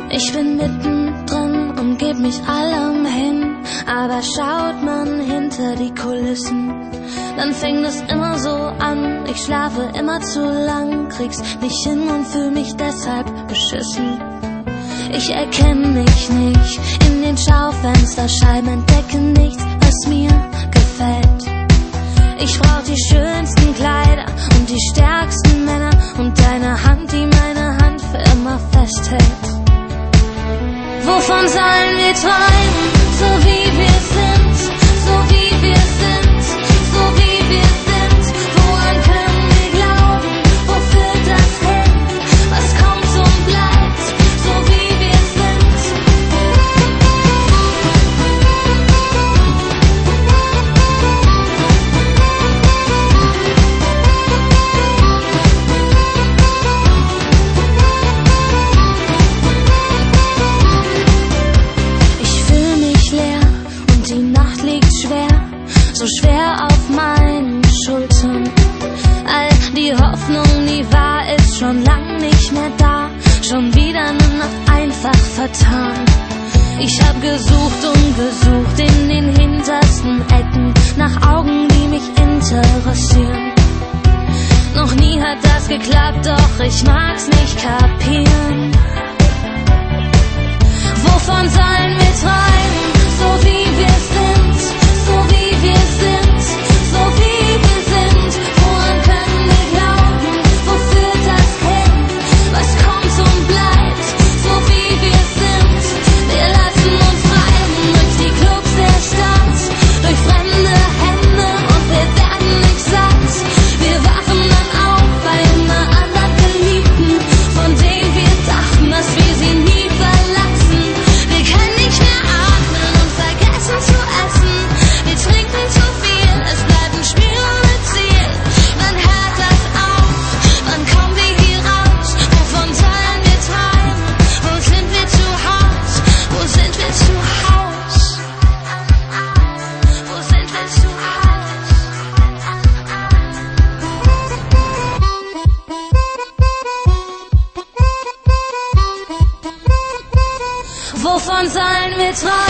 Ich bin mittendrin und geb mich allem hin, aber schaut man hinter die Kulissen, dann fängt es immer so an. Ich schlafe immer zu lang, krieg's nicht hin und fühl mich deshalb beschissen. Ich erkenne mich nicht in den Schaufensterscheiben, entdecke nichts, was mir gefällt. Ich brauch die schönsten Kleider und die stärksten Männer und deine Hand, die meine Hand für immer festhält. Wovon sollen wir träumen, so wie wir sind, so wie wir sind, so wie wir sind? Woran können wir glauben, wo führt das hin? Was kommt und bleibt, so wie wir sind. So schwer auf meinen Schultern. All die Hoffnung, die war, ist schon lang nicht mehr da. Schon wieder nur noch einfach vertan. Ich hab gesucht und gesucht in den hintersten Ecken nach Augen, die mich interessieren. Noch nie hat das geklappt, doch ich mag's nicht kapieren. Wovon sollen wir träumen, so wie wir sind, so wie wir sind, so wie wir sind? Woran können wir glauben, wo führt das hin? Was kommt und bleibt, so wie wir sind? Wir lassen uns treiben durch die Clubs der Stadt, durch fremde Hände und wir werden nicht satt. Wir wachen dann auf bei einer anderen Geliebten, von denen wir dachten, dass wir sie nie verlassen. Wir können nicht mehr atmen und vergessen zu essen. Wir trinken zu viel, es bleibt ein Spiel ohne Ziel. Wann hört das auf? Wann kommen wir hier raus? Wovon sollen wir träumen? Wo sind wir zu Haus? Wo sind wir zu Haus? Wo sind wir zu Haus? Wovon sollen wir träumen?